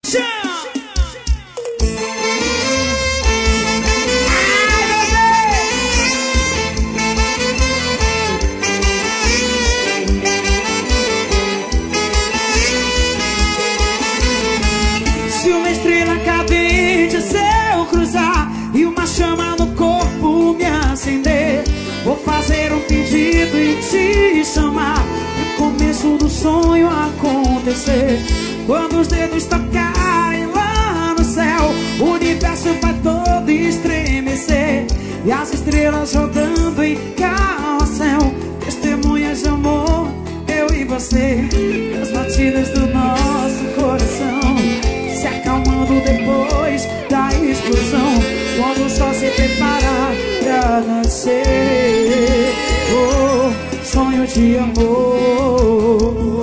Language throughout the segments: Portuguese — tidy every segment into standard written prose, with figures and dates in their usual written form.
Se uma estrela cadente se eu cruzar e uma chama no corpo me acender, vou fazer um pedido e te chamar, o começo do sonho acontecer. Quando os dedos tocarem lá no céu, o universo vai todo estremecer, e as estrelas rodando em carrossel, testemunhas de amor, eu e você. As batidas do nosso coração se acalmando depois da explosão, quando o sol se preparar pra nascer. Oh, sonho de amor.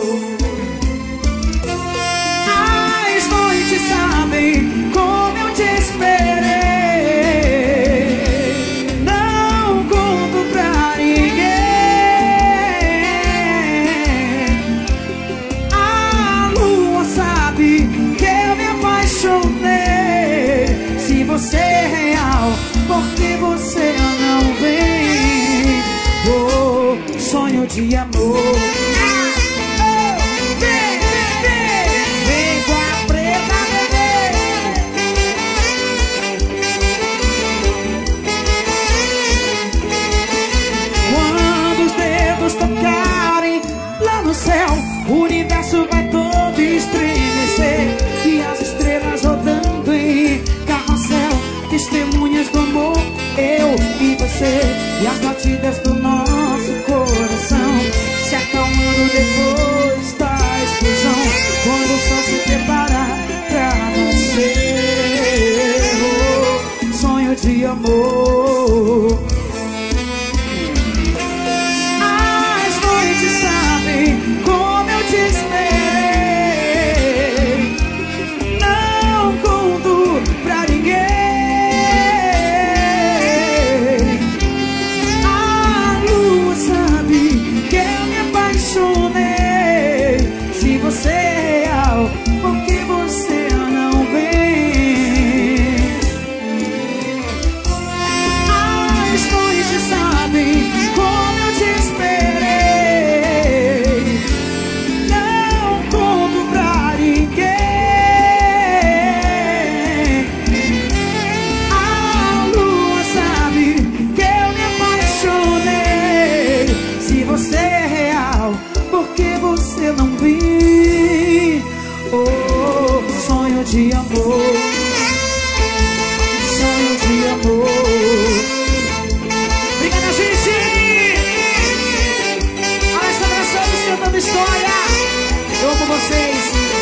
As noites sabem como eu te esperei, não conto pra ninguém. A lua sabe que eu me apaixonei. Se você é real, porque você não vem? Oh, sonho de amor. Vem, vem, vem com a preta, bebê. Quando os dedos tocarem lá no céu, o universo vai todo estremecer, e as estrelas rodando em carrossel, testemunhas do amor, eu e você. E as batidas do nosso coração se acalmando depois da explosão, quando o sol se preparar pra nascer. Oh, sonho de amor. As noites sabem como eu te esperei, não conto pra ninguém. A lua sabe que eu me apaixonei. Se você é real, porque você não vem? As noites sabem como eu te esperei, não conto pra ninguém. A lua sabe que eu me apaixonei. Se você é real, porque você não vem? Oh, sonho de amor, sonho de amor. Obrigada, gente! Alessandra Santos cantando história. Eu amo vocês.